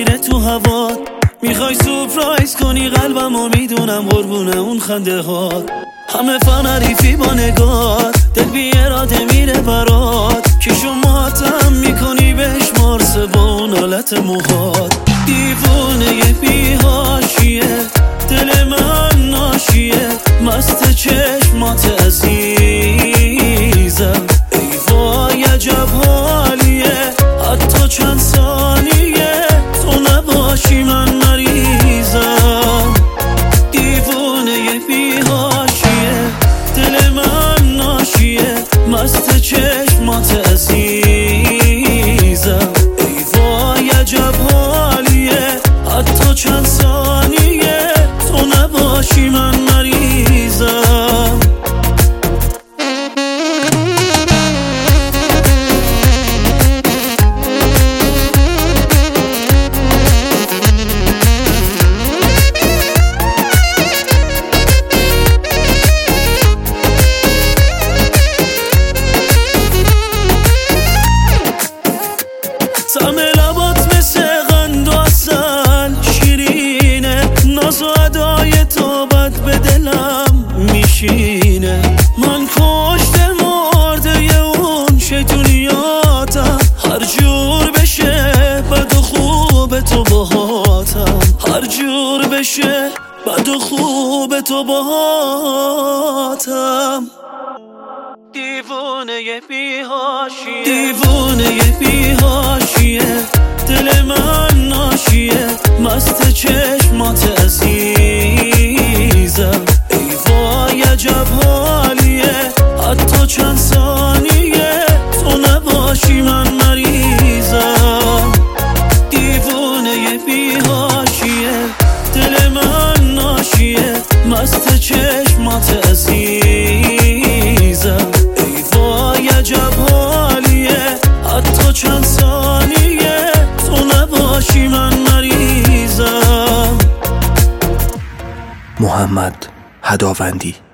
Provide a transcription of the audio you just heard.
میره تو هوات. میخوای سورپرایز کنی قلبمو، میدونم قربونه اون خنده هات. همه فنریفی با نگات، دل بی اراده میره برات. که شما تم میکنی بهش مارسه با اون حالت موهات. دیوونه بی حاشیه، دل من ناشیه، مست چشمات عزیزم. ای وای عجب حالیه، حتی چند ثانیه تو نباشی من مریضم. دیوونه بی حاشیه، دل من ناشیه، مست چشمات عزیزم. ای وای عجب حالیه، حتی چند ثانیه تو نباشی من مریضم. طعم لبات مثل قند و عسل شیرینه، ناز و ادای تو بد به دلم میشینه. من کشته مرده اون شیطونیاتم، هر جور بشه بد و خوب تو باهاتم. هر جور بشه بد و خوب تو باهاتم. دیوونه بی حاشیه، دیوونه بی حاشیه، دل من ناشیه، مست چشمات عزیزم. ای وای عجب حالیه، حتی چند ثانیه تو نباشی من مریضم. دیوونه بی حاشیه، دل من ناشیه، مست چشمات عزیزم. ای وای عجب حالیه، حتی چند ثانیه تو نباشی من مریضم. محمد هداوندی.